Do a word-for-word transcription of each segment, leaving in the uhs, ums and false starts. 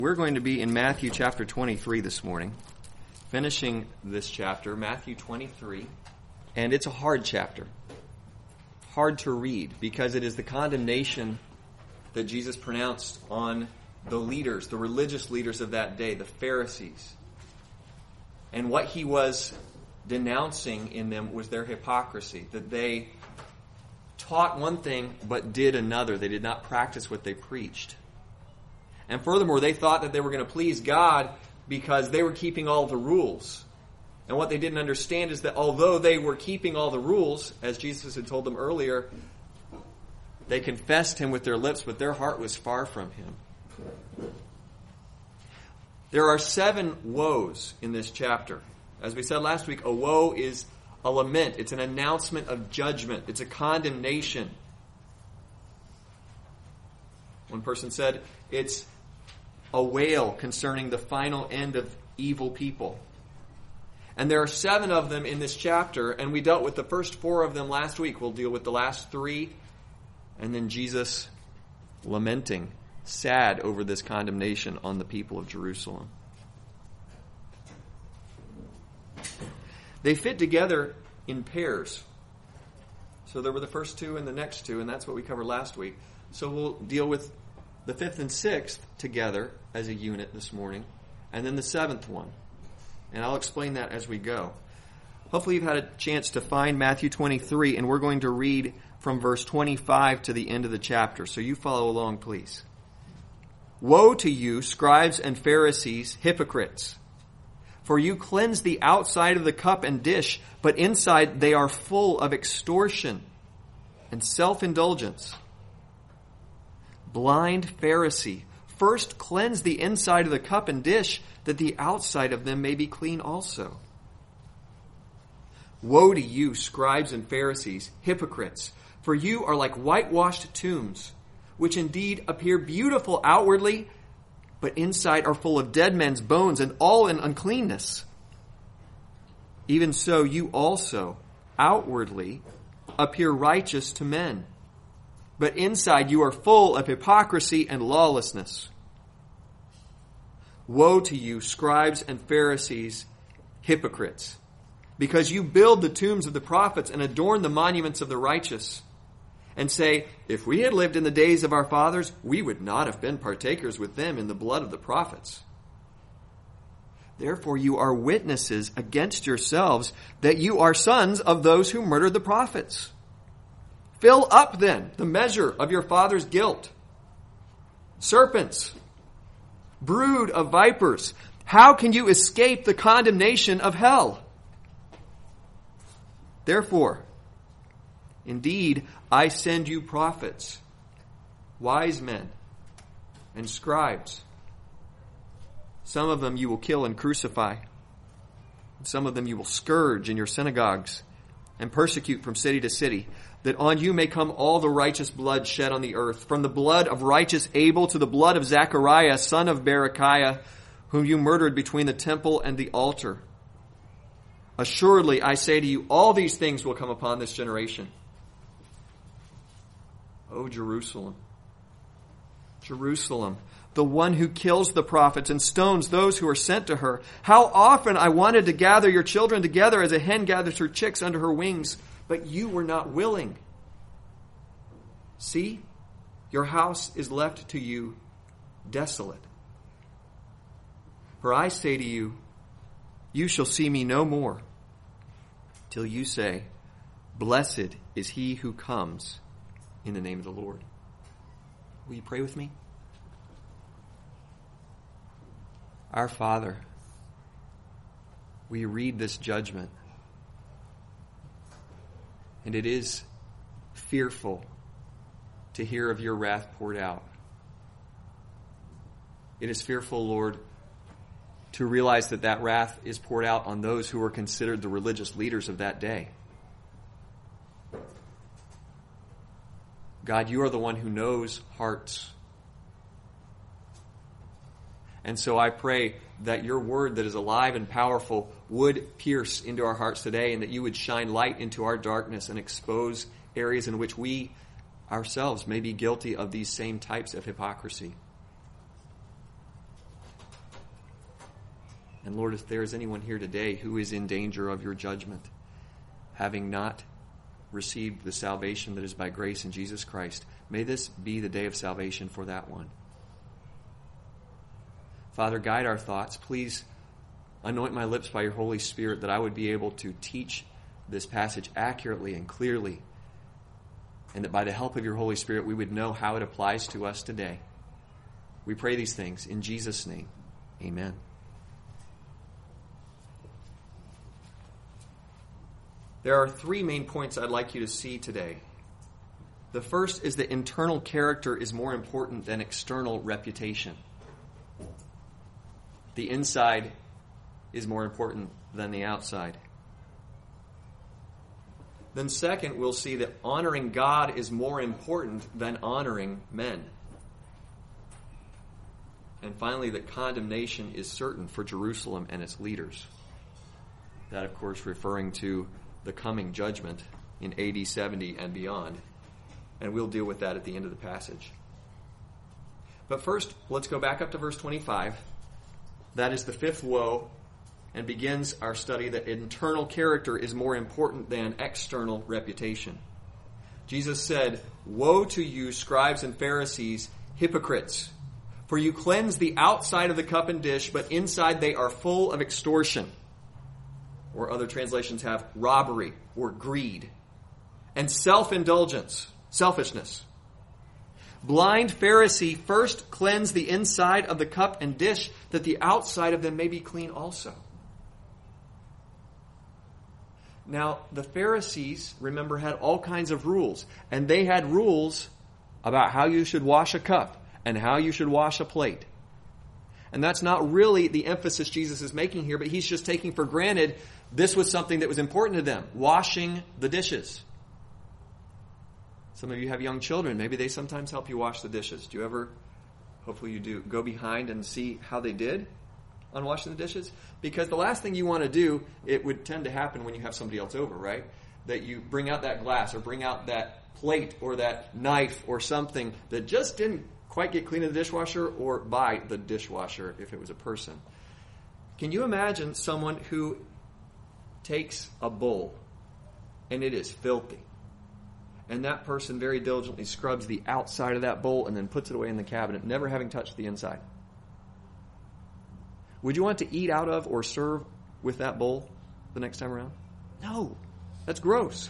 We're going to be in Matthew chapter twenty-three this morning, finishing this chapter, Matthew twenty-three, and it's a hard chapter, hard to read, because it is the condemnation that Jesus pronounced on the leaders, the religious leaders of that day, the Pharisees. And what he was denouncing in them was their hypocrisy, that they taught one thing but did another. They did not practice what they preached. And furthermore, they thought that they were going to please God because they were keeping all the rules. And what they didn't understand is that although they were keeping all the rules, as Jesus had told them earlier, they confessed him with their lips, but their heart was far from him. There are seven woes in this chapter. As we said last week, a woe is a lament. It's an announcement of judgment. It's a condemnation. One person said it's a wail concerning the final end of evil people. And there are seven of them in this chapter, and we dealt with the first four of them last week. We'll deal with the last three, and then Jesus lamenting, sad over this condemnation on the people of Jerusalem. They fit together in pairs. So there were the first two and the next two, and that's what we covered last week. So we'll deal with the fifth and sixth together as a unit this morning, and then the seventh one. And I'll explain that as we go. Hopefully you've had a chance to find Matthew twenty-three, and we're going to read from verse twenty-five to the end of the chapter. So you follow along, please. Woe to you, scribes and Pharisees, hypocrites! For you cleanse the outside of the cup and dish, but inside they are full of extortion and self-indulgence. Blind Pharisee, first cleanse the inside of the cup and dish, that the outside of them may be clean also. Woe to you, scribes and Pharisees, hypocrites! For you are like whitewashed tombs, which indeed appear beautiful outwardly, but inside are full of dead men's bones and all in uncleanness. Even so, you also outwardly appear righteous to men, but inside you are full of hypocrisy and lawlessness. Woe to you, scribes and Pharisees, hypocrites! Because you build the tombs of the prophets and adorn the monuments of the righteous, and say, if we had lived in the days of our fathers, we would not have been partakers with them in the blood of the prophets. Therefore you are witnesses against yourselves that you are sons of those who murdered the prophets. Fill up then the measure of your father's guilt. Serpents, brood of vipers, how can you escape the condemnation of hell? Therefore, indeed, I send you prophets, wise men, and scribes. Some of them you will kill and crucify. Some of them you will scourge in your synagogues and persecute from city to city, that on you may come all the righteous blood shed on the earth, from the blood of righteous Abel to the blood of Zechariah, son of Berechiah, whom you murdered between the temple and the altar. Assuredly, I say to you, all these things will come upon this generation. O Jerusalem, Jerusalem, the one who kills the prophets and stones those who are sent to her. How often I wanted to gather your children together as a hen gathers her chicks under her wings, but you were not willing. See, your house is left to you desolate. For I say to you, you shall see me no more, till you say, blessed is he who comes in the name of the Lord. Will you pray with me? Our Father, we read this judgment, and it is fearful to hear of your wrath poured out. It is fearful, Lord, to realize that that wrath is poured out on those who were considered the religious leaders of that day. God, you are the one who knows hearts. And so I pray that your word that is alive and powerful would pierce into our hearts today, and that you would shine light into our darkness and expose areas in which we ourselves may be guilty of these same types of hypocrisy. And Lord, if there is anyone here today who is in danger of your judgment, having not received the salvation that is by grace in Jesus Christ, may this be the day of salvation for that one. Father, guide our thoughts. Please anoint my lips by your Holy Spirit that I would be able to teach this passage accurately and clearly, and that by the help of your Holy Spirit we would know how it applies to us today. We pray these things in Jesus' name. Amen. There are three main points I'd like you to see today. The first is that internal character is more important than external reputation. The inside is more important than the outside. Then second, we'll see that honoring God is more important than honoring men. And finally, that condemnation is certain for Jerusalem and its leaders. That, of course, referring to the coming judgment in A D seventy and beyond. And we'll deal with that at the end of the passage. But first, let's go back up to verse twenty-five. That is the fifth woe, and begins our study that internal character is more important than external reputation. Jesus said, "Woe to you, scribes and Pharisees, hypocrites! For you cleanse the outside of the cup and dish, but inside they are full of extortion." Or other translations have robbery or greed. And self-indulgence, selfishness. Blind Pharisee, first cleanse the inside of the cup and dish, that the outside of them may be clean also. Now, the Pharisees, remember, had all kinds of rules. And they had rules about how you should wash a cup and how you should wash a plate. And that's not really the emphasis Jesus is making here, but he's just taking for granted this was something that was important to them, washing the dishes. Some of you have young children. Maybe they sometimes help you wash the dishes. Do you ever, hopefully you do, go behind and see how they did on washing the dishes? Because the last thing you want to do, it would tend to happen when you have somebody else over, right? That you bring out that glass or bring out that plate or that knife or something that just didn't quite get clean in the dishwasher, or by the dishwasher if it was a person. Can you imagine someone who takes a bowl and it is filthy, and that person very diligently scrubs the outside of that bowl and then puts it away in the cabinet, never having touched the inside? Would you want to eat out of or serve with that bowl the next time around? No. That's gross.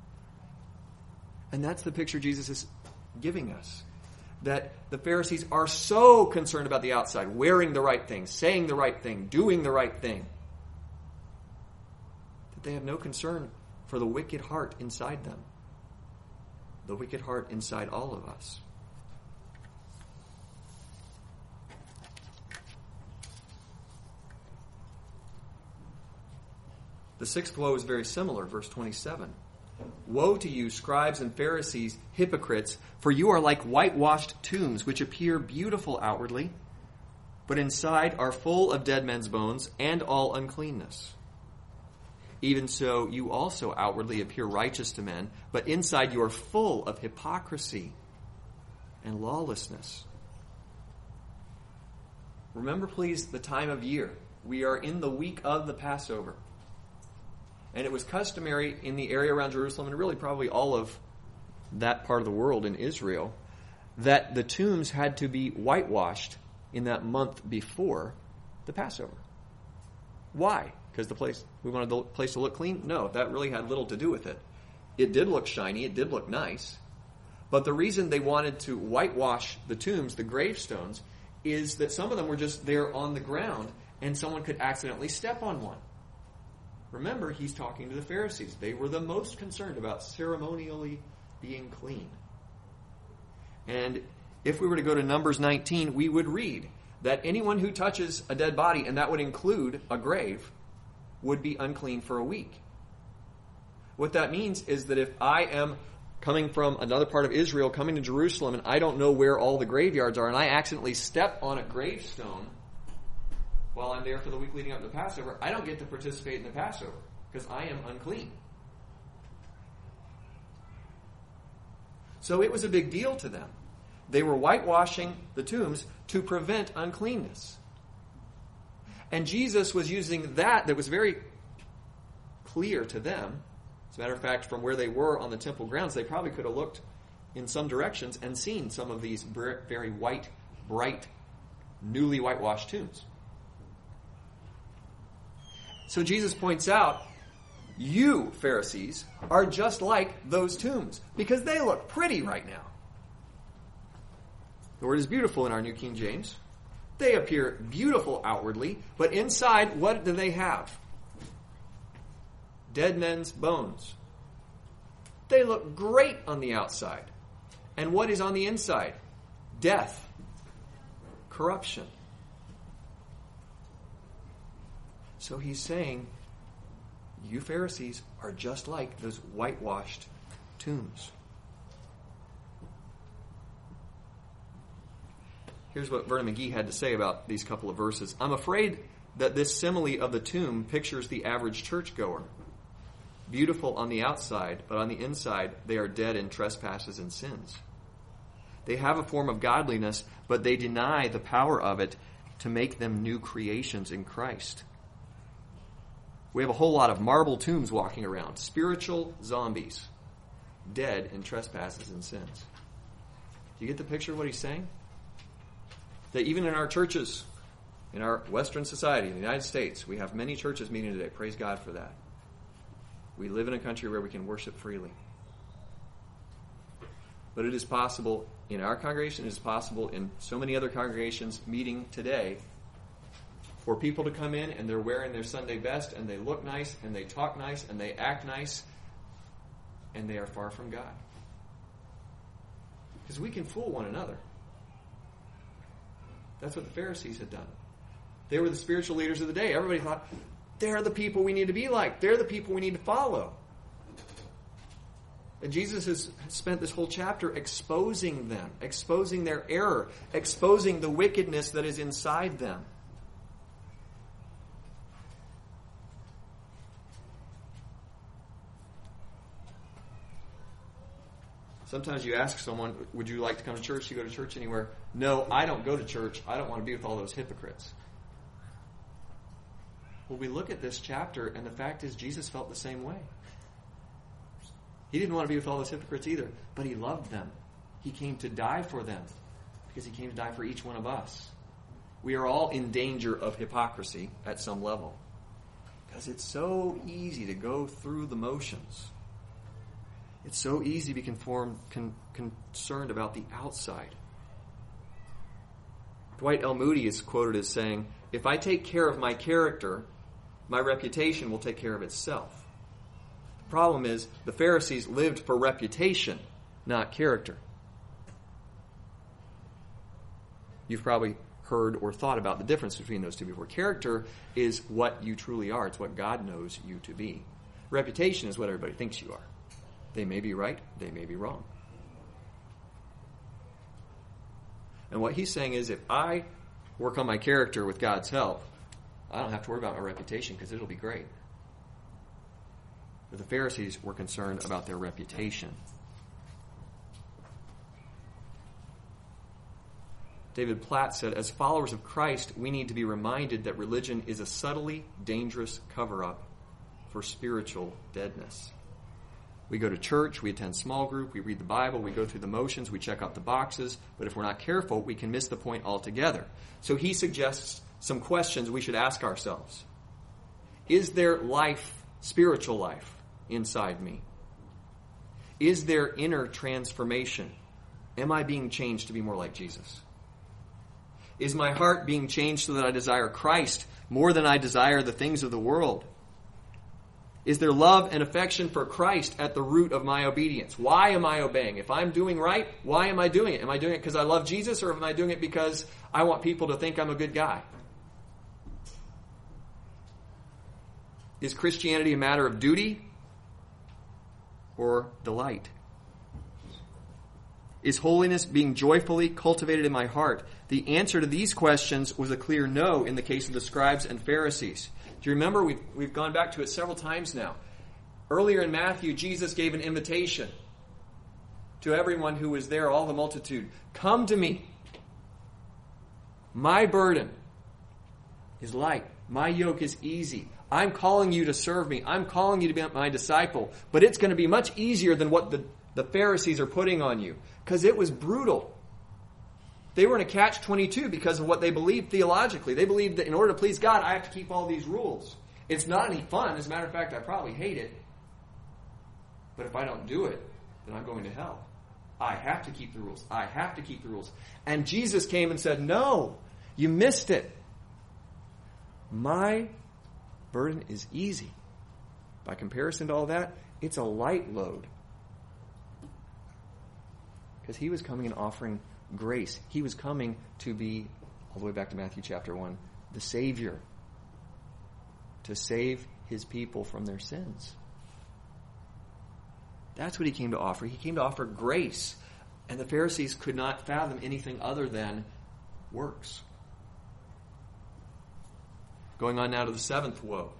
And that's the picture Jesus is giving us. That the Pharisees are so concerned about the outside, wearing the right thing, saying the right thing, doing the right thing, that they have no concern for the wicked heart inside them. The wicked heart inside all of us. The sixth woe is very similar, verse twenty-seven. "Woe to you, scribes and Pharisees, hypocrites, for you are like whitewashed tombs, which appear beautiful outwardly, but inside are full of dead men's bones and all uncleanness. Even so, you also outwardly appear righteous to men, but inside you are full of hypocrisy and lawlessness." Remember, please, the time of year. We are in the week of the Passover. And it was customary in the area around Jerusalem, and really probably all of that part of the world in Israel, that the tombs had to be whitewashed in that month before the Passover. Why? Because the place we wanted the place to look clean? No, that really had little to do with it. It did look shiny, it did look nice. But the reason they wanted to whitewash the tombs, the gravestones, is that some of them were just there on the ground, and someone could accidentally step on one. Remember, he's talking to the Pharisees. They were the most concerned about ceremonially being clean. And if we were to go to Numbers nineteen, we would read that anyone who touches a dead body, and that would include a grave, would be unclean for a week. What that means is that if I am coming from another part of Israel, coming to Jerusalem, and I don't know where all the graveyards are, and I accidentally step on a gravestone while I'm there for the week leading up to the Passover, I don't get to participate in the Passover because I am unclean. So it was a big deal to them. They were whitewashing the tombs to prevent uncleanness. And Jesus was using that that was very clear to them. As a matter of fact, from where they were on the temple grounds, they probably could have looked in some directions and seen some of these very white, bright, newly whitewashed tombs. So Jesus points out, you, Pharisees, are just like those tombs because they look pretty right now. The word is beautiful in our New King James. They appear beautiful outwardly, but inside, what do they have? Dead men's bones. They look great on the outside. And what is on the inside? Death. Corruption. So he's saying, you Pharisees are just like those whitewashed tombs. Here's what Vernon McGee had to say about these couple of verses. I'm afraid that this simile of the tomb pictures the average churchgoer. Beautiful on the outside, but on the inside they are dead in trespasses and sins. They have a form of godliness, but they deny the power of it to make them new creations in Christ. We have a whole lot of marble tombs walking around, spiritual zombies, dead in trespasses and sins. Do you get the picture of what he's saying? That even in our churches, in our Western society, in the United States, we have many churches meeting today. Praise God for that. We live in a country where we can worship freely. But it is possible in our congregation, it is possible in so many other congregations meeting today for people to come in and they're wearing their Sunday best and they look nice and they talk nice and they act nice and they are far from God. Because we can fool one another. That's what the Pharisees had done. They were the spiritual leaders of the day. Everybody thought, they're the people we need to be like. They're the people we need to follow. And Jesus has spent this whole chapter exposing them, exposing their error, exposing the wickedness that is inside them. Sometimes you ask someone, would you like to come to church? Do you go to church anywhere? No, I don't go to church. I don't want to be with all those hypocrites. Well, we look at this chapter, and the fact is Jesus felt the same way. He didn't want to be with all those hypocrites either, but he loved them. He came to die for them because he came to die for each one of us. We are all in danger of hypocrisy at some level because it's so easy to go through the motions. It's so easy to be conformed, con, concerned about the outside. Dwight L. Moody is quoted as saying, if I take care of my character, my reputation will take care of itself. The problem is, the Pharisees lived for reputation, not character. You've probably heard or thought about the difference between those two before. Character is what you truly are. It's what God knows you to be. Reputation is what everybody thinks you are. They may be right, they may be wrong. And what he's saying is, if I work on my character with God's help, I don't have to worry about my reputation because it'll be great. But the Pharisees were concerned about their reputation. David Platt said, as followers of Christ, we need to be reminded that religion is a subtly dangerous cover-up for spiritual deadness. We go to church, we attend small group, we read the Bible, we go through the motions, we check out the boxes, but if we're not careful, we can miss the point altogether. So he suggests some questions we should ask ourselves. Is there life, spiritual life, inside me? Is there inner transformation? Am I being changed to be more like Jesus? Is my heart being changed so that I desire Christ more than I desire the things of the world? Is there love and affection for Christ at the root of my obedience? Why am I obeying? If I'm doing right, why am I doing it? Am I doing it because I love Jesus, or am I doing it because I want people to think I'm a good guy? Is Christianity a matter of duty or delight? Is holiness being joyfully cultivated in my heart? The answer to these questions was a clear no in the case of the scribes and Pharisees. Do you remember? We've, we've gone back to it several times now. Earlier in Matthew, Jesus gave an invitation to everyone who was there, all the multitude. Come to me. My burden. is light. My yoke is easy. I'm calling you to serve me. I'm calling you to be my disciple. But it's going to be much easier than what the, the Pharisees are putting on you. Because it was brutal. They were in a catch twenty-two because of what they believed theologically. They believed that in order to please God, I have to keep all these rules. It's not any fun. As a matter of fact, I probably hate it. But if I don't do it, then I'm going to hell. I have to keep the rules. I have to keep the rules. And Jesus came and said, no, you missed it. My burden is easy. By comparison to all that, it's a light load. Because he was coming and offering grace. He was coming to be, all the way back to Matthew chapter one, the Savior. To save his people from their sins. That's what he came to offer. He came to offer grace. And the Pharisees could not fathom anything other than works. Going on now to the seventh woe.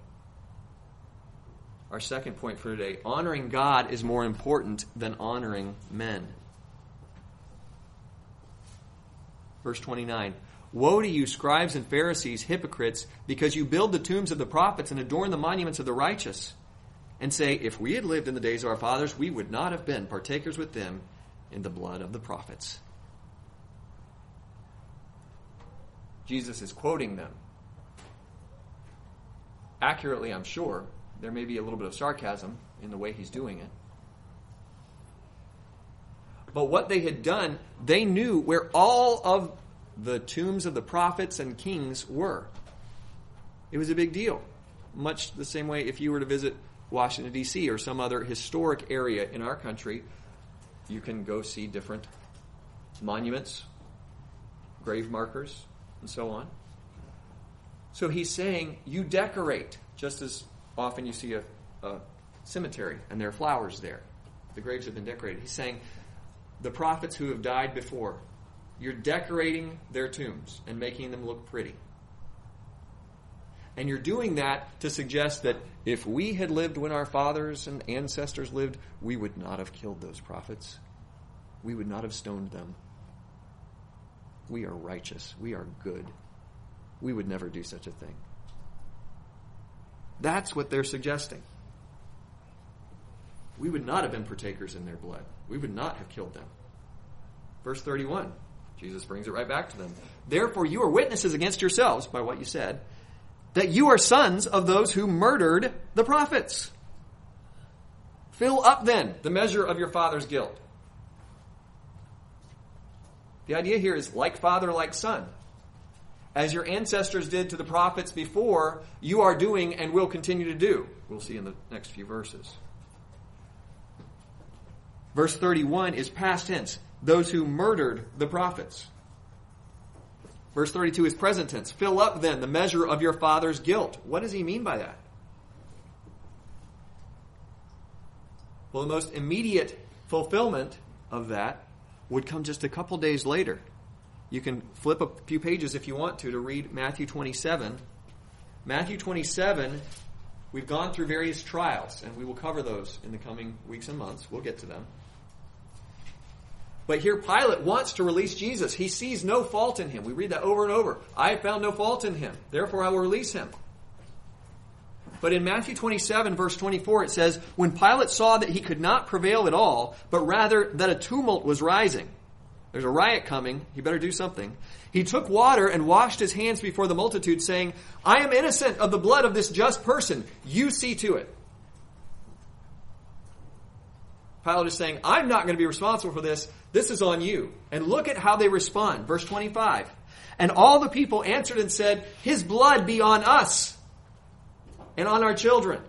Our second point for today. Honoring God is more important than honoring men. Verse twenty-nine. Woe to you, scribes and Pharisees, hypocrites, because you build the tombs of the prophets and adorn the monuments of the righteous, and say, if we had lived in the days of our fathers, we would not have been partakers with them in the blood of the prophets. Jesus is quoting them. Accurately, I'm sure. There may be a little bit of sarcasm in the way he's doing it. But what they had done, they knew where all of the tombs of the prophets and kings were. It was a big deal. Much the same way if you were to visit Washington, D C or some other historic area in our country, you can go see different monuments, grave markers, and so on. So he's saying, you decorate, just as often you see a, a cemetery and there are flowers there. The graves have been decorated. He's saying, the prophets who have died before, you're decorating their tombs and making them look pretty. And you're doing that to suggest that if we had lived when our fathers and ancestors lived, we would not have killed those prophets. We would not have stoned them. We are righteous. We are good. We would never do such a thing. That's what they're suggesting. We would not have been partakers in their blood. We would not have killed them. Verse thirty-one, Jesus brings it right back to them. Therefore you are witnesses against yourselves, by what you said, that you are sons of those who murdered the prophets. Fill up then the measure of your father's guilt. The idea here is like father, like son. As your ancestors did to the prophets before, you are doing and will continue to do. We'll see in the next few verses. Verse thirty-one is past tense. Those who murdered the prophets. Verse thirty-two is present tense. Fill up then the measure of your father's guilt. What does he mean by that? Well, the most immediate fulfillment of that would come just a couple days later. You can flip a few pages if you want to to read Matthew twenty-seven. Matthew twenty-seven, we've gone through various trials, and we will cover those in the coming weeks and months. We'll get to them. But here Pilate wants to release Jesus. He sees no fault in him. We read that over and over. I have found no fault in him. Therefore I will release him. But in Matthew twenty-seven, verse twenty-four, it says, when Pilate saw that he could not prevail at all, but rather that a tumult was rising, there's a riot coming, he better do something, he took water and washed his hands before the multitude, saying, I am innocent of the blood of this just person. You see to it. Pilate is saying, I'm not going to be responsible for this. This is on you. And look at how they respond. Verse twenty-five. And all the people answered and said, his blood be on us and on our children.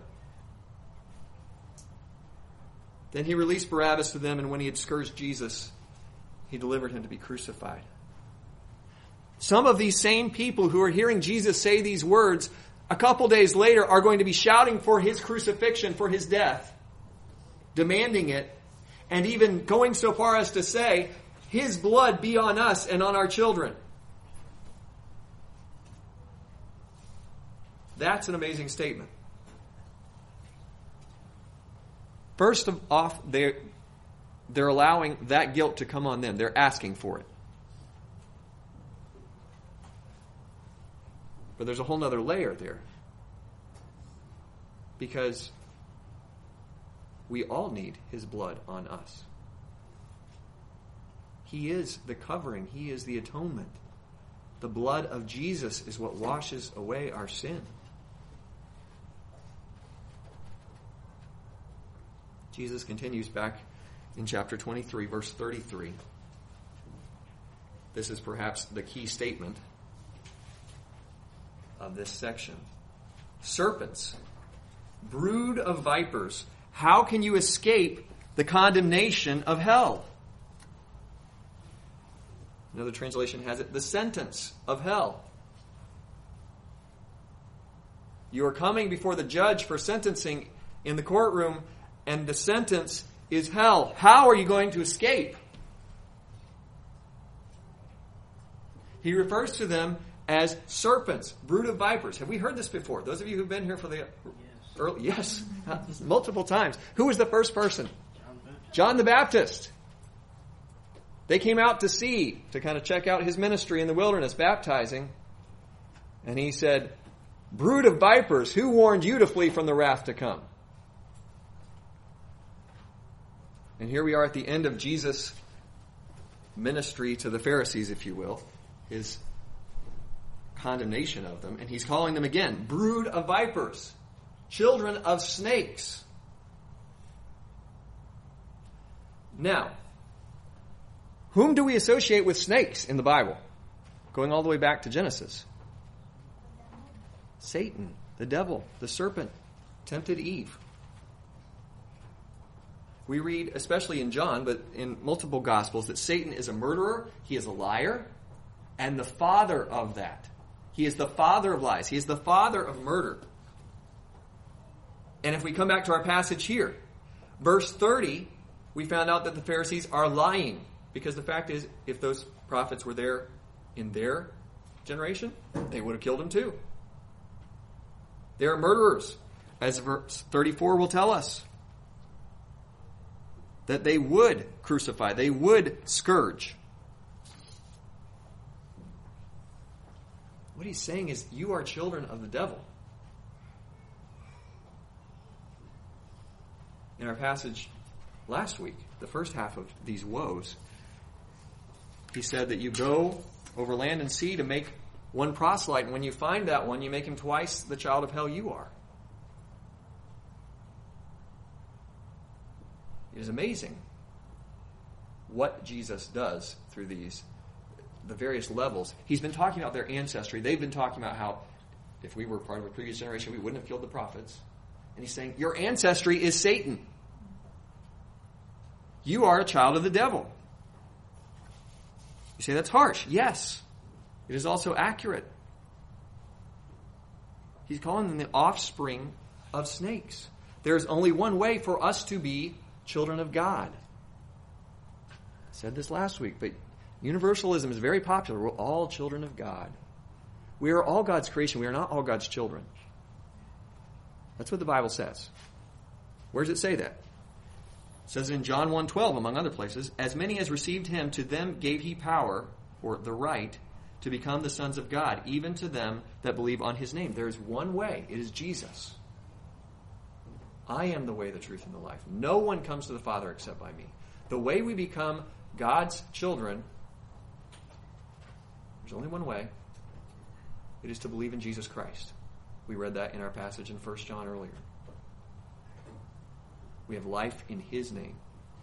Then he released Barabbas to them, and when he had scourged Jesus, he delivered him to be crucified. Some of these same people who are hearing Jesus say these words, a couple days later are going to be shouting for his crucifixion, for his death, demanding it, and even going so far as to say, his blood be on us and on our children. That's an amazing statement. First of off, they're, they're allowing that guilt to come on them. They're asking for it. But there's a whole other layer there. Because we all need his blood on us. He is the covering. He is the atonement. The blood of Jesus is what washes away our sin. Jesus continues back in chapter twenty-three, verse thirty-three. This is perhaps the key statement of this section. Serpents, brood of vipers, how can you escape the condemnation of hell? Another translation has it, the sentence of hell. You are coming before the judge for sentencing in the courtroom, and the sentence is hell. How are you going to escape? He refers to them as serpents, brood of vipers. Have we heard this before? Those of you who've been here for the early, yes, multiple times. Who was the first person? John the Baptist. They came out to see, to kind of check out his ministry in the wilderness, baptizing. And he said, brood of vipers, who warned you to flee from the wrath to come? And here we are at the end of Jesus' ministry to the Pharisees, if you will, his condemnation of them. And he's calling them again, brood of vipers, children of snakes. Now, whom do we associate with snakes in the Bible? Going all the way back to Genesis. Satan, the devil, the serpent, tempted Eve. We read, especially in John, but in multiple Gospels, that Satan is a murderer, he is a liar, and the father of that. He is the father of lies. He is the father of murder. And if we come back to our passage here, verse thirty, we found out that the Pharisees are lying. Because the fact is, if those prophets were there in their generation, they would have killed him too. They are murderers, as verse thirty-four will tell us. That they would crucify, they would scourge. What he's saying is, you are children of the devil. In our passage last week, the first half of these woes, he said that you go over land and sea to make one proselyte, and when you find that one, you make him twice the child of hell you are. It is amazing what Jesus does through these, the various levels. He's been talking about their ancestry. They've been talking about how if we were part of a previous generation, we wouldn't have killed the prophets. And he's saying, your ancestry is Satan. You are a child of the devil. You say, that's harsh. Yes. It is also accurate. He's calling them the offspring of snakes. There is only one way for us to be children of God. I said this last week, but universalism is very popular. We're all children of God. We are all God's creation. We are not all God's children. That's what the Bible says. Where does it say that? It says in John one twelve, among other places, as many as received him, to them gave he power, or the right, to become the sons of God, even to them that believe on his name. There is one way. It is Jesus. I am the way, the truth, and the life. No one comes to the Father except by me. The way we become God's children, there's only one way. It is to believe in Jesus Christ. We read that in our passage in First John earlier. We have life in his name.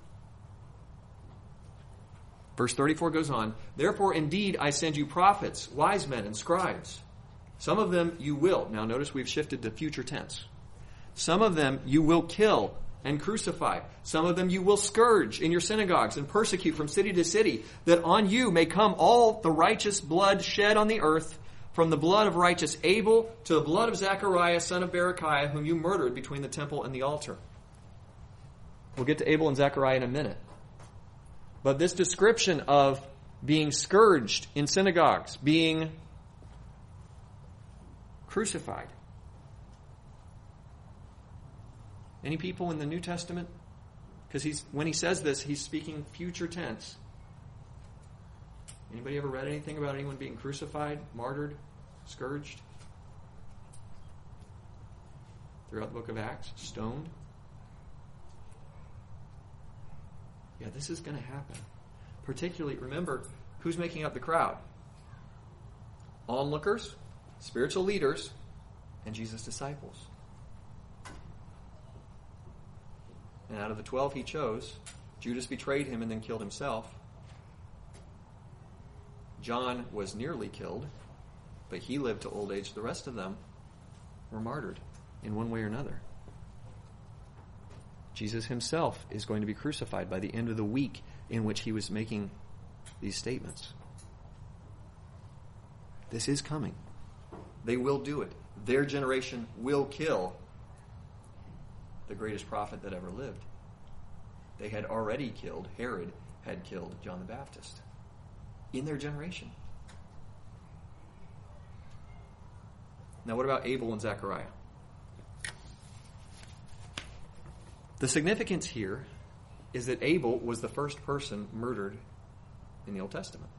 Verse thirty-four goes on, therefore indeed I send you prophets, wise men, and scribes. Some of them you will. Now notice we've shifted to future tense. Some of them you will kill and crucify. Some of them you will scourge in your synagogues and persecute from city to city, that on you may come all the righteous blood shed on the earth, from the blood of righteous Abel to the blood of Zechariah, son of Berechiah, whom you murdered between the temple and the altar. We'll get to Abel and Zechariah in a minute. But this description of being scourged in synagogues, being crucified. Any people in the New Testament? Because he's when he says this, he's speaking future tense. Anybody ever read anything about anyone being crucified, martyred, scourged? throughout the book of Acts, stoned. Yeah, this is going to happen. Particularly, remember, who's making up the crowd? Onlookers, spiritual leaders, and Jesus' disciples. And out of the twelve he chose, Judas betrayed him and then killed himself. John was nearly killed, but he lived to old age. The rest of them were martyred in one way or another. Jesus himself is going to be crucified by the end of the week in which he was making these statements. This is coming. They will do it. Their generation will kill the greatest prophet that ever lived. They had already killed, Herod had killed John the Baptist in their generation. Now what about Abel and Zechariah? The significance here is that Abel was the first person murdered in the Old Testament.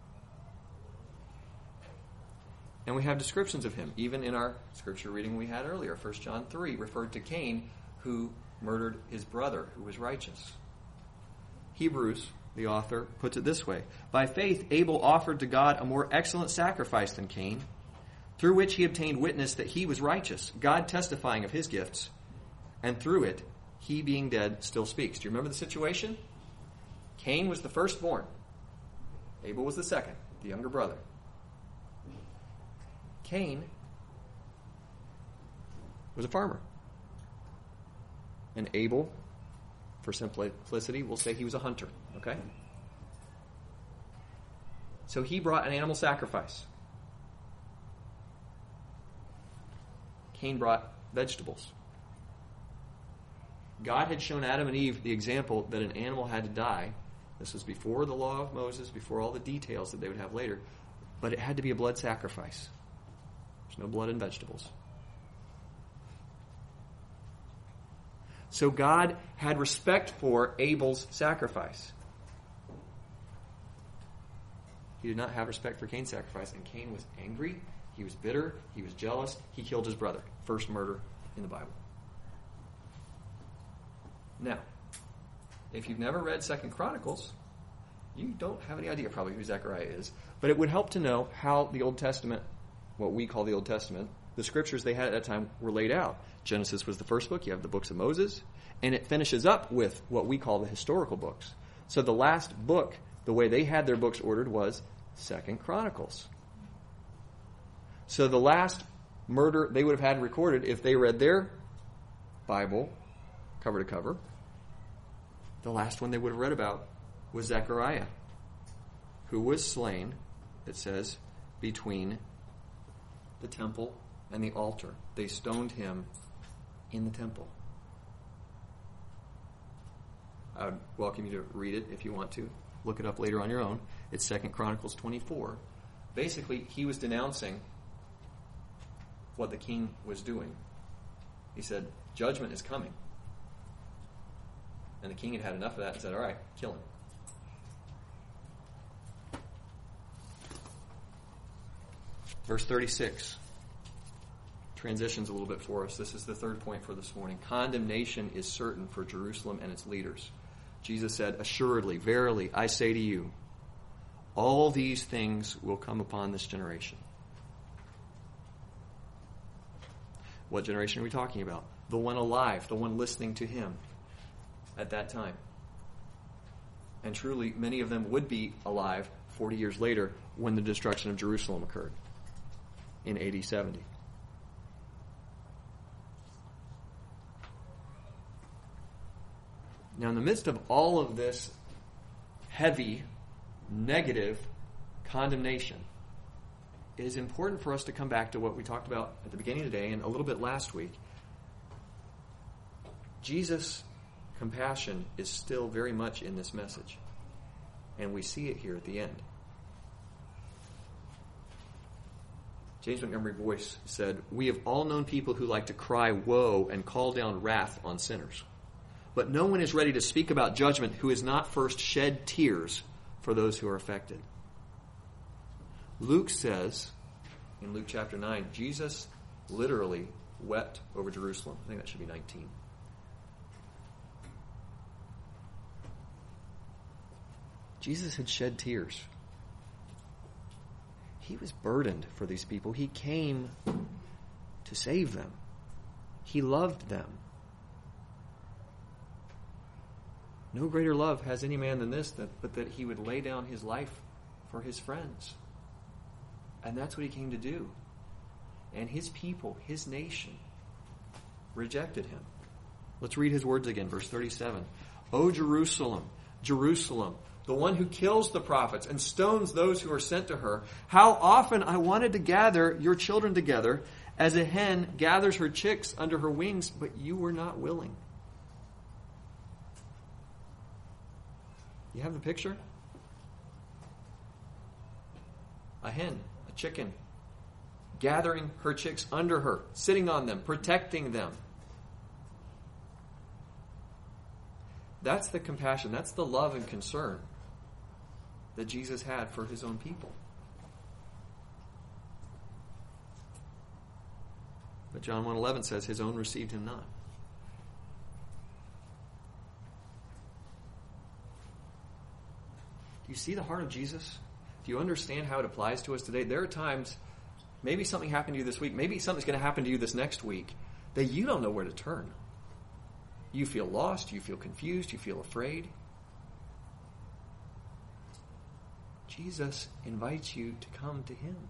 And we have descriptions of him. Even in our scripture reading we had earlier, First John three referred to Cain, who murdered his brother, who was righteous. Hebrews, the author, puts it this way. By faith, Abel offered to God a more excellent sacrifice than Cain, through which he obtained witness that he was righteous, God testifying of his gifts, and through it, he being dead still speaks. Do you remember the situation? Cain was the firstborn. Abel was the second, the younger brother. Cain was a farmer. And Abel, for simplicity, we'll say he was a hunter. Okay? So he brought an animal sacrifice. Cain brought vegetables. God had shown Adam and Eve the example that an animal had to die. This was before the law of Moses, before all the details that they would have later. But it had to be a blood sacrifice. There's no blood in vegetables. So God had respect for Abel's sacrifice. He did not have respect for Cain's sacrifice, and Cain was angry, he was bitter, he was jealous, he killed his brother. First murder in the Bible. Now, if you've never read Second Chronicles, you don't have any idea probably who Zechariah is, but it would help to know how the Old Testament, what we call the Old Testament, the scriptures they had at that time were laid out. Genesis was the first book, you have the books of Moses, and it finishes up with what we call the historical books. So the last book, the way they had their books ordered was Second Chronicles. So the last murder they would have had recorded if they read their Bible cover to cover, the last one they would have read about was Zechariah, who was slain, it says, between the temple and the altar. They stoned him in the temple. I would welcome you to read it if you want to. Look it up later on your own. It's Second Chronicles twenty-four. Basically, he was denouncing what the king was doing. He said, judgment is coming. And the king had had enough of that and said, all right, kill him. Verse thirty-six transitions a little bit for us. This is the third point for this morning. Condemnation is certain for Jerusalem and its leaders. Jesus said, assuredly, verily, I say to you, all these things will come upon this generation. What generation are we talking about? The one alive, the one listening to him at that time. And truly, many of them would be alive forty years later when the destruction of Jerusalem occurred in A D seventy. Now, in the midst of all of this heavy, negative condemnation, it is important for us to come back to what we talked about at the beginning of the day and a little bit last week. Jesus' compassion is still very much in this message, and we see it here at the end. James Montgomery Boyce said, we have all known people who like to cry woe and call down wrath on sinners. But no one is ready to speak about judgment who has not first shed tears for those who are affected. Luke says, in Luke chapter nine, Jesus literally wept over Jerusalem. I think that should be nineteen. Jesus had shed tears. He was burdened for these people. He came to save them. He loved them. No greater love has any man than this, that, but that he would lay down his life for his friends. And that's what he came to do. And his people, his nation, rejected him. Let's read his words again, verse thirty-seven. O Jerusalem, Jerusalem, the one who kills the prophets and stones those who are sent to her, how often I wanted to gather your children together as a hen gathers her chicks under her wings, but you were not willing. You have the picture? A hen, a chicken, gathering her chicks under her, sitting on them, protecting them. That's the compassion, that's the love and concern that Jesus had for his own people. But John one eleven says, his own received him not. Do you see the heart of Jesus? Do you understand how it applies to us today? There are times, maybe something happened to you this week, maybe something's going to happen to you this next week, that you don't know where to turn. You feel lost, you feel confused, you feel afraid. Jesus invites you to come to him.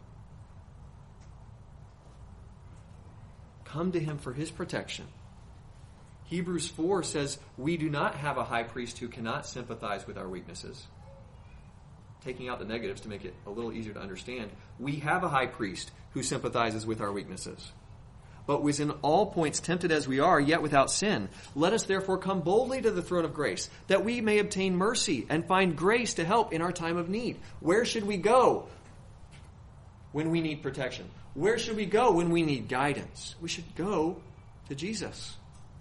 Come to him for his protection. Hebrews four says, we do not have a high priest who cannot sympathize with our weaknesses. Taking out the negatives to make it a little easier to understand, we have a high priest who sympathizes with our weaknesses, but was in all points tempted as we are, yet without sin. Let us therefore come boldly to the throne of grace, that we may obtain mercy and find grace to help in our time of need. Where should we go when we need protection? Where should we go when we need guidance? We should go to Jesus.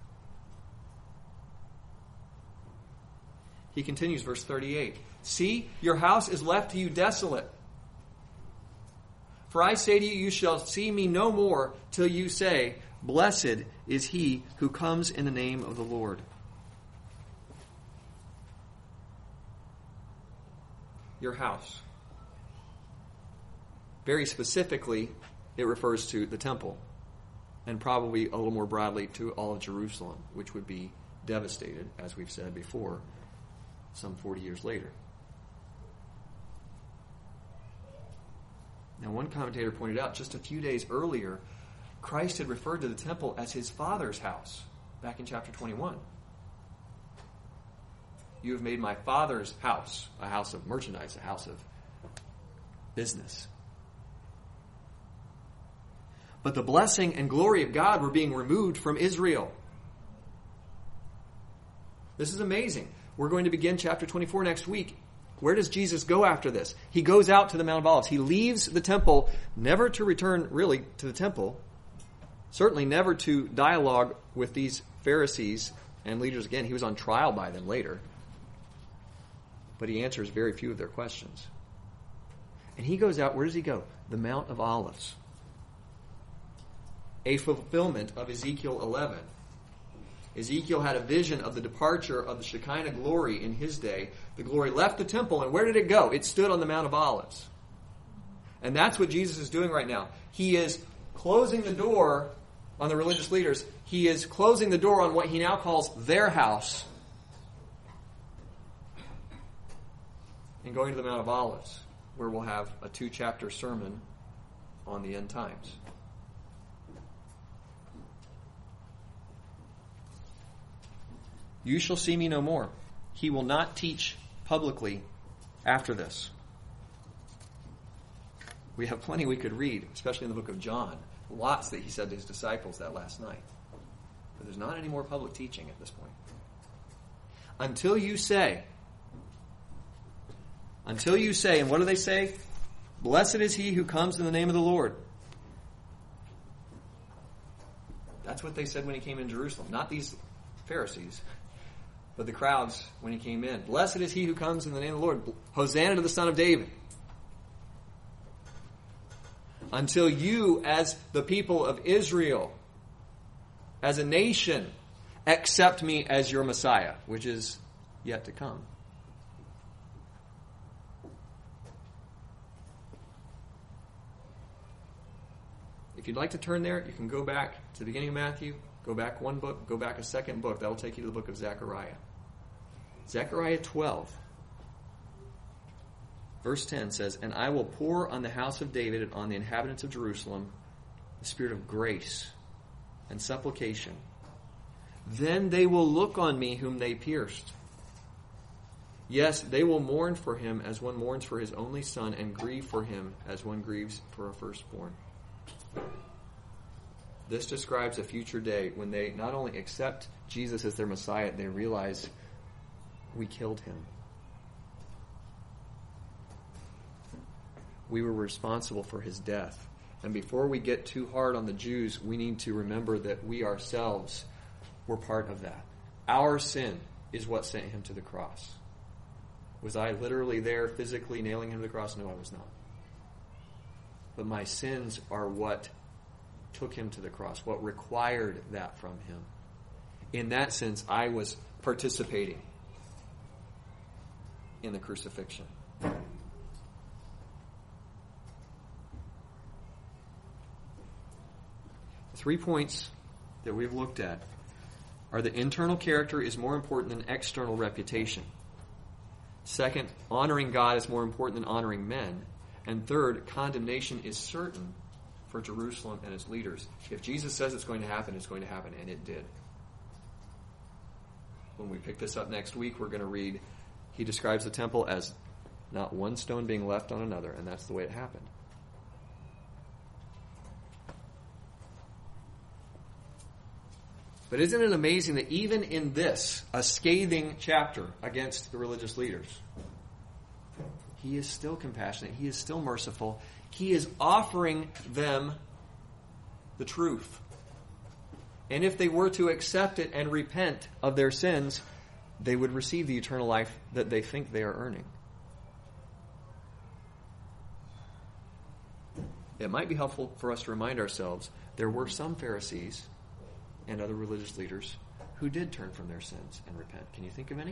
He continues, verse thirty-eight. See, your house is left to you desolate. For I say to you, you shall see me no more till you say, blessed is he who comes in the name of the Lord. Your house. Very specifically, it refers to the temple, and probably a little more broadly to all of Jerusalem, which would be devastated, as we've said before, some forty years later. Now, one commentator pointed out just a few days earlier, Christ had referred to the temple as his Father's house, back in chapter twenty-one. You have made my Father's house a house of merchandise, a house of business. But the blessing and glory of God were being removed from Israel. This is amazing. We're going to begin chapter twenty-four next week. Where does Jesus go after this? He goes out to the Mount of Olives. He leaves the temple, never to return really to the temple, certainly never to dialogue with these Pharisees and leaders again. He was on trial by them later. But he answers very few of their questions. And he goes out, where does he go? The Mount of Olives. A fulfillment of Ezekiel eleven. Ezekiel had a vision of the departure of the Shekinah glory in his day. The glory left the temple, and where did it go? It stood on the Mount of Olives. And that's what Jesus is doing right now. He is closing the door on the religious leaders. He is closing the door on what he now calls their house, and going to the Mount of Olives, where we'll have a two-chapter sermon on the end times. You shall see me no more. He will not teach publicly after this. We have plenty we could read, especially in the book of John. Lots that he said to his disciples that last night. But there's not any more public teaching at this point. Until you say, until you say, and what do they say? Blessed is he who comes in the name of the Lord. That's what they said when he came in Jerusalem. Not these Pharisees, but the crowds when he came in. Blessed is he who comes in the name of the Lord. Hosanna to the Son of David. Until you, as the people of Israel, as a nation, accept me as your Messiah, which is yet to come. If you'd like to turn there, you can go back to the beginning of Matthew, go back one book, go back a second book. That will take you to the book of Zechariah. Zechariah twelve, verse ten says, "And I will pour on the house of David and on the inhabitants of Jerusalem the spirit of grace and supplication. Then they will look on me whom they pierced. Yes, they will mourn for him as one mourns for his only son, and grieve for him as one grieves for a firstborn." This describes a future day when they not only accept Jesus as their Messiah, they realize we killed him. We were responsible for his death. And before we get too hard on the Jews, we need to remember that we ourselves were part of that. Our sin is what sent him to the cross. Was I literally there physically nailing him to the cross? No, I was not. But my sins are what took him to the cross, what required that from him. In that sense, I was participating in the crucifixion. Three points that we've looked at are that internal character is more important than external reputation. Second, honoring God is more important than honoring men. And third, condemnation is certain for Jerusalem and its leaders. If Jesus says it's going to happen, it's going to happen, and it did. When we pick this up next week, we're going to read, he describes the temple as not one stone being left on another, and that's the way it happened. But isn't it amazing that even in this, a scathing chapter against the religious leaders, he is still compassionate, he is still merciful, he is offering them the truth. And if they were to accept it and repent of their sins, they would receive the eternal life that they think they are earning. It might be helpful for us to remind ourselves there were some Pharisees and other religious leaders who did turn from their sins and repent. Can you think of any?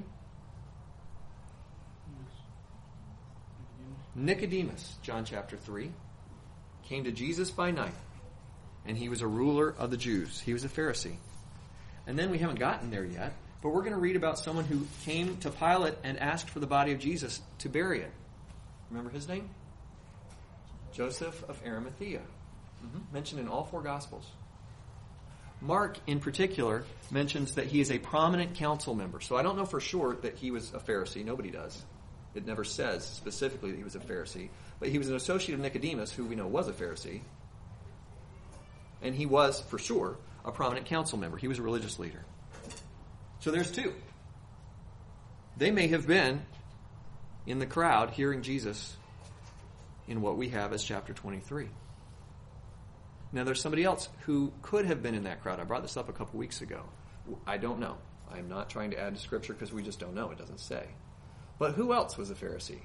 Nicodemus, John chapter three, came to Jesus by night, and he was a ruler of the Jews. He was a Pharisee. And then we haven't gotten there yet, but we're going to read about someone who came to Pilate and asked for the body of Jesus to bury it. Remember his name? Joseph of Arimathea. Mm-hmm. Mentioned in all four Gospels. Mark, in particular, mentions that he is a prominent council member. So I don't know for sure that he was a Pharisee. Nobody does. It never says specifically that he was a Pharisee. But he was an associate of Nicodemus, who we know was a Pharisee. And he was, for sure, a prominent council member. He was a religious leader. So there's two. They may have been in the crowd hearing Jesus in what we have as chapter twenty-three. Now there's somebody else who could have been in that crowd. I brought this up a couple weeks ago. I don't know. I'm not trying to add to Scripture because we just don't know. It doesn't say. But who else was a Pharisee?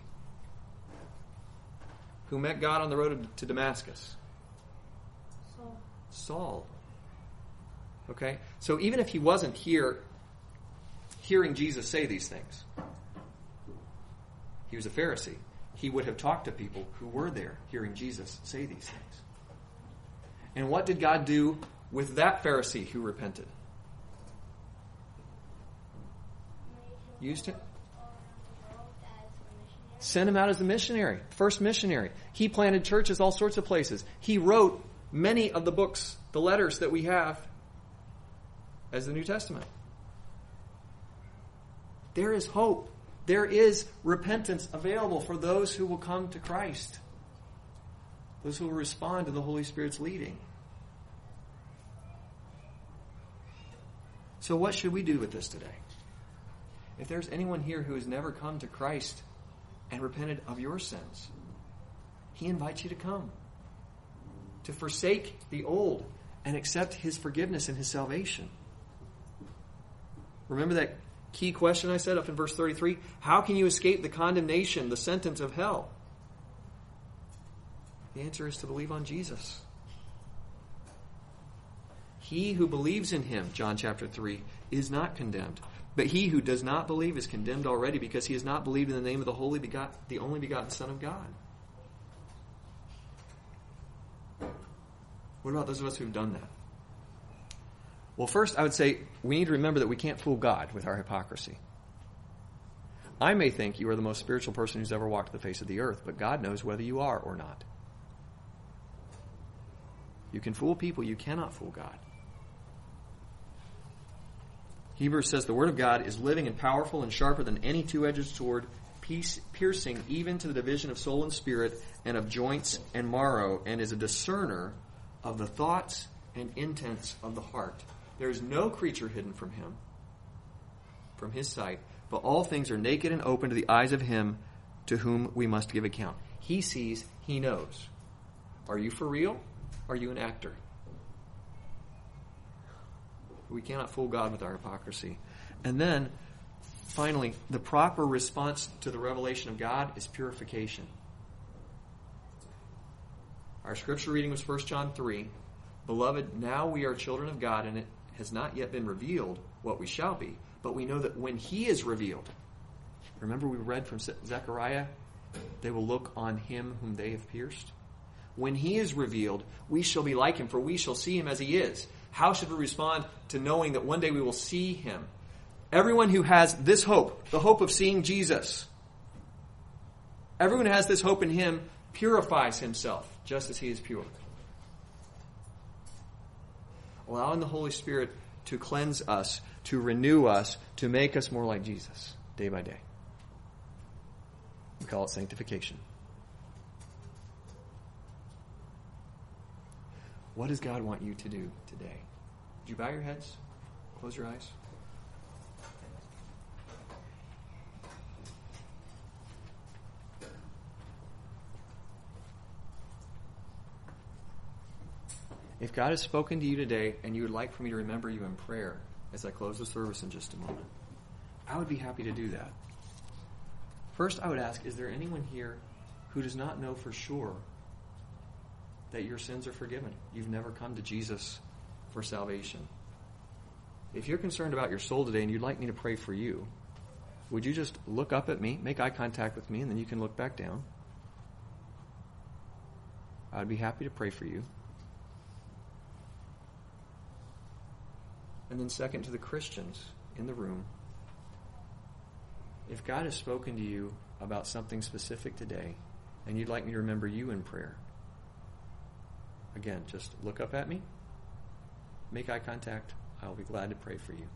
Who met God on the road to Damascus? Saul. Saul. Okay? So even if he wasn't here hearing Jesus say these things, he was a Pharisee. He would have talked to people who were there hearing Jesus say these things. And what did God do with that Pharisee who repented? Used him. Sent him out as a missionary, first missionary. He planted churches all sorts of places. He wrote many of the books, the letters that we have as the New Testament. There is hope. There is repentance available for those who will come to Christ. Those who will respond to the Holy Spirit's leading. So what should we do with this today? If there's anyone here who has never come to Christ and repented of your sins, he invites you to come. To forsake the old and accept his forgiveness and his salvation. Remember that key question I said up in verse thirty-three? How can you escape the condemnation, the sentence of hell? The answer is to believe on Jesus. He who believes in him, John chapter three, is not condemned. But he who does not believe is condemned already, because he has not believed in the name of the holy begot, the only begotten Son of God. What about those of us who've done that? Well, first, I would say we need to remember that we can't fool God with our hypocrisy. I may think you are the most spiritual person who's ever walked the face of the earth, but God knows whether you are or not. You can fool people, you cannot fool God. Hebrews says the Word of God is living and powerful and sharper than any two-edged sword, piercing even to the division of soul and spirit and of joints and marrow, and is a discerner of the thoughts and intents of the heart. There is no creature hidden from him, from his sight, but all things are naked and open to the eyes of him to whom we must give account. He sees, he knows. Are you for real? Are you an actor? We cannot fool God with our hypocrisy. And then, finally, the proper response to the revelation of God is purification. Our scripture reading was First John three. Beloved, now we are children of God, and it has not yet been revealed what we shall be. But we know that when he is revealed, remember we read from Zechariah, they will look on him whom they have pierced. When he is revealed, we shall be like him, for we shall see him as he is. How should we respond to knowing that one day we will see him? Everyone who has this hope, the hope of seeing Jesus, everyone who has this hope in him purifies himself just as he is pure. Allowing the Holy Spirit to cleanse us, to renew us, to make us more like Jesus day by day. We call it sanctification. What does God want you to do today? Would you bow your heads? Close your eyes. If God has spoken to you today and you would like for me to remember you in prayer as I close the service in just a moment, I would be happy to do that. First, I would ask, is there anyone here who does not know for sure that your sins are forgiven? You've never come to Jesus for salvation. If you're concerned about your soul today and you'd like me to pray for you, would you just look up at me, make eye contact with me, and then you can look back down? I'd be happy to pray for you. And then second, to the Christians in the room, if God has spoken to you about something specific today and you'd like me to remember you in prayer, again, just look up at me, make eye contact. I'll be glad to pray for you.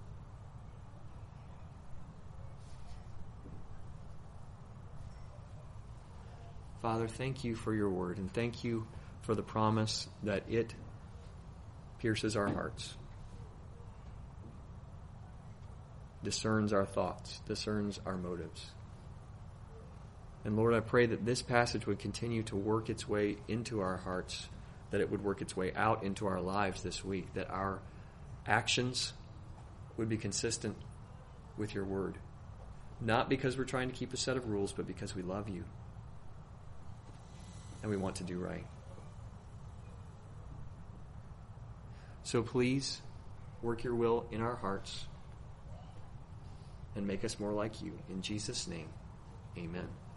Father, thank you for your word, and thank you for the promise that it pierces our hearts, discerns our thoughts, discerns our motives. And Lord, I pray that this passage would continue to work its way into our hearts, that it would work its way out into our lives this week, that our actions would be consistent with your word. Not because we're trying to keep a set of rules, but because we love you and we want to do right. So please work your will in our hearts and make us more like you. In Jesus' name, amen.